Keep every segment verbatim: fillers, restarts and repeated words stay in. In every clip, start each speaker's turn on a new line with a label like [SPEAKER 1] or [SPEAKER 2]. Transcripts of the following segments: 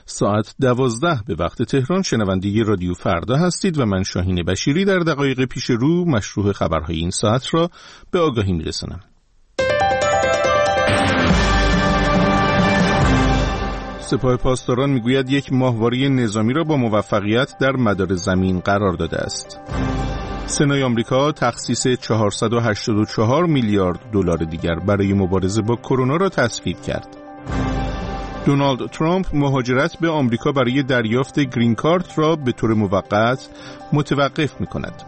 [SPEAKER 1] ساعت دوازده به وقت تهران شنونده رادیو فردا هستید و من شاهین بشیری در دقایق پیش رو مشروع خبرهای این ساعت را به آگاهی میرسانم. سپاه پاسداران میگوید یک ماهواره نظامی را با موفقیت در مدار زمین قرار داده است. سنای آمریکا تخصیص چهارصد و هشتاد و چهار میلیارد دلار دیگر برای مبارزه با کرونا را تصویب کرد. دونالد ترامپ مهاجرت به آمریکا برای دریافت گرین کارت را به طور موقت متوقف می‌کند.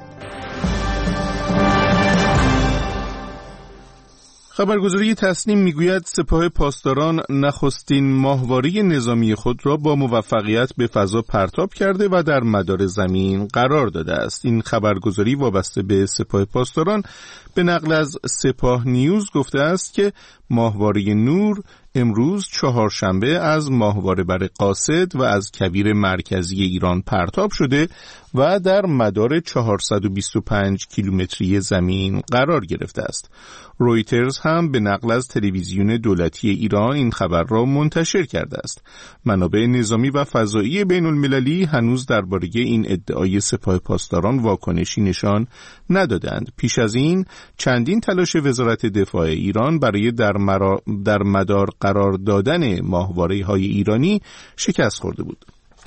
[SPEAKER 1] خبرگزاری تصنیم میگوید سپاه پاسداران نخستین ماهواره نظامی خود را با موفقیت به فضا پرتاب کرده و در مدار زمین قرار داده است. این خبرگزاری وابسته به سپاه پاسداران به نقل از سپاه نیوز گفته است که ماهواره نور امروز چهارشنبه از ماهواره بر قاصد و از کویر مرکزی ایران پرتاب شده و در مدار چهارصد و بیست و پنج کیلومتری زمین قرار گرفته است. رویترز هم به نقل از تلویزیون دولتی ایران این خبر را منتشر کرده است. منابع نظامی و فضایی بین المللی هنوز درباره این ادعای سپاه پاسداران واکنشی نشان ندادند. پیش از این چندین تلاش وزارت دفاع ایران برای در, مرا... در مدار قرار دادن ماهواره‌های ایرانی شکست خورده بود.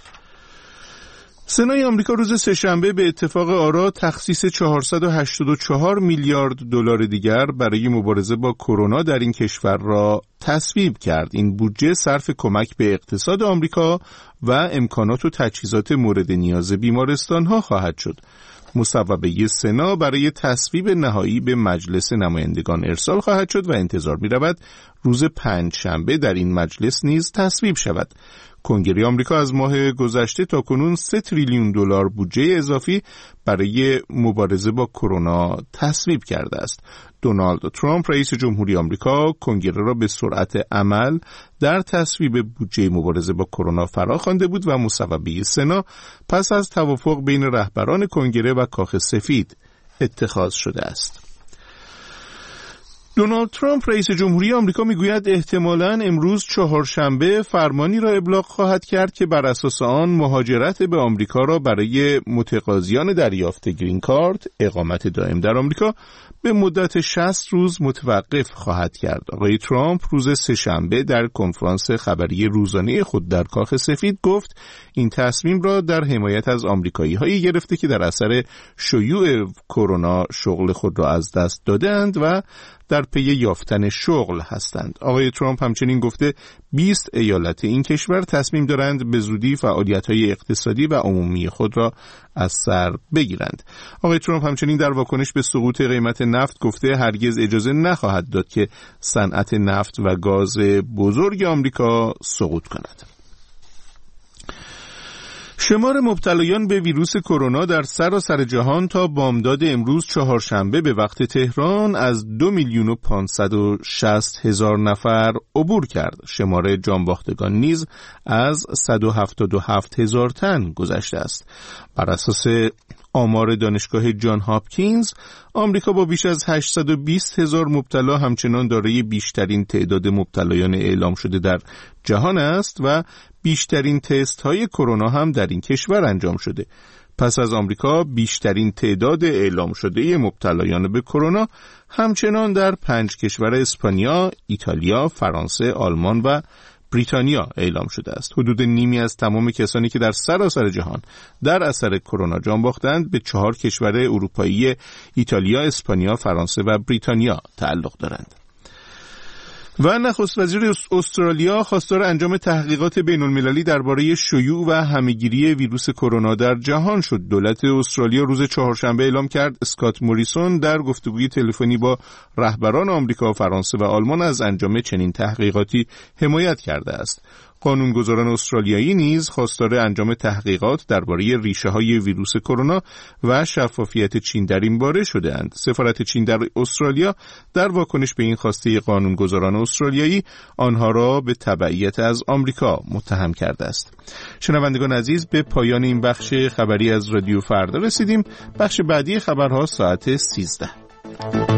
[SPEAKER 1] سنای آمریکا روز سه‌شنبه به اتفاق آرا تخصیص چهارصد و هشتاد و چهار میلیارد دلار دیگر برای مبارزه با کرونا در این کشور را تصویب کرد. این بودجه صرف کمک به اقتصاد آمریکا و امکانات و تجهیزات مورد نیاز بیمارستان‌ها خواهد شد. مصوبه سنا برای تصویب نهایی به مجلس نمایندگان ارسال خواهد شد و انتظار می‌رود روز پنج شنبه در این مجلس نیز تصویب شود. کنگره آمریکا از ماه گذشته تا کنون سه تریلیون دلار بودجه اضافی برای مبارزه با کرونا تصویب کرده است. دونالد ترامپ رئیس جمهوری آمریکا کنگره را به سرعت عمل در تصویب بودجه مبارزه با کرونا فراخوانده بود و مصوبه سنا پس از توافق بین رهبران کنگره و کاخ سفید اتخاذ شده است. دونالد ترامپ رئیس جمهوری آمریکا میگوید احتمالاً امروز چهارشنبه فرمانی را ابلاغ خواهد کرد که بر اساس آن مهاجرت به آمریکا را برای متقاضیان دریافت گرین کارت اقامت دائم در آمریکا به مدت شصت روز متوقف خواهد کرد. آقای ترامپ روز سه‌شنبه در کنفرانس خبری روزانه خود در کاخ سفید گفت این تصمیم را در حمایت از آمریکایی‌هایی گرفته که در اثر شیوع کرونا شغل خود را از دست دادند و در پی یافتن شغل هستند. آقای ترامپ همچنین گفته بیست ایالت این کشور تصمیم دارند به زودی فعالیت‌های اقتصادی و عمومی خود را از سر بگیرند. آقای ترامپ همچنین در واکنش به سقوط قیمت نفت گفته هرگز اجازه نخواهد داد که صنعت نفت و گاز بزرگ آمریکا سقوط کند. شمار مبتلایان به ویروس کرونا در سراسر جهان تا بامداد امروز چهارشنبه به وقت تهران از دو میلیون و پانصد و شصت هزار نفر عبور کرد. شمار جانباختگان نیز از صد و هفتاد و هفت هزار تن گذشته است. بر اساس آمار دانشگاه جان هاپکینز، آمریکا با بیش از هشتصد و بیست هزار مبتلا همچنان دارای بیشترین تعداد مبتلایان اعلام شده در جهان است و بیشترین تست های کرونا هم در این کشور انجام شده. پس از آمریکا بیشترین تعداد اعلام شده مبتلایان به کرونا همچنان در پنج کشور اسپانیا، ایتالیا، فرانسه، آلمان و بریتانیا اعلام شده است. حدود نیمی از تمام کسانی که در سراسر جهان در اثر کرونا جان باختند به چهار کشور اروپایی ایتالیا، اسپانیا، فرانسه و بریتانیا تعلق دارند. و نخست وزیر استرالیا خواستار انجام تحقیقات بین المللی درباره شیوع و همهگیری ویروس کرونا در جهان شد. دولت استرالیا روز چهارشنبه اعلام کرد اسکات موریسون در گفتگوی تلفنی با رهبران آمریکا، فرانسه و آلمان از انجام چنین تحقیقاتی حمایت کرده است. قانونگذاران استرالیایی نیز خواستار انجام تحقیقات درباره ریشه‌های ویروس کرونا و شفافیت چین در این باره شده‌اند. سفارت چین در استرالیا در واکنش به این خواسته قانونگذاران استرالیایی آنها را به تبعیت از آمریکا متهم کرده است. شنوندگان عزیز، به پایان این بخش خبری از رادیو فردا رسیدیم. بخش بعدی خبرها ساعت سیزده.